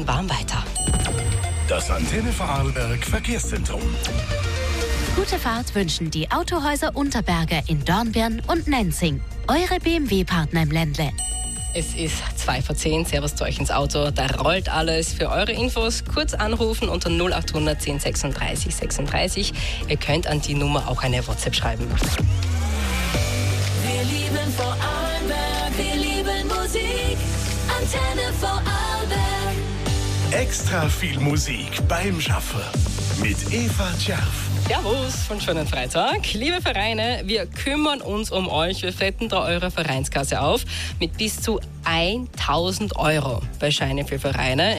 warm weiter. Das Antenne Vorarlberg Verkehrszentrum. Gute Fahrt wünschen die Autohäuser Unterberger in Dornbirn und Nenzing. Eure BMW-Partner im Ländle. Es ist 2:10, Servus zu euch ins Auto, da rollt alles. Für eure Infos kurz anrufen unter 0800 10 36 36. Ihr könnt an die Nummer auch eine WhatsApp schreiben. Wir lieben Vorarlberg, wir lieben Musik, Antenne Vorarlberg. Extra viel Musik beim Schaffen mit Eva Tscherf. Servus von schönen Freitag. Liebe Vereine, wir kümmern uns um euch. Wir fetten da eure Vereinskasse auf mit bis zu 1.000 € bei Scheine für Vereine.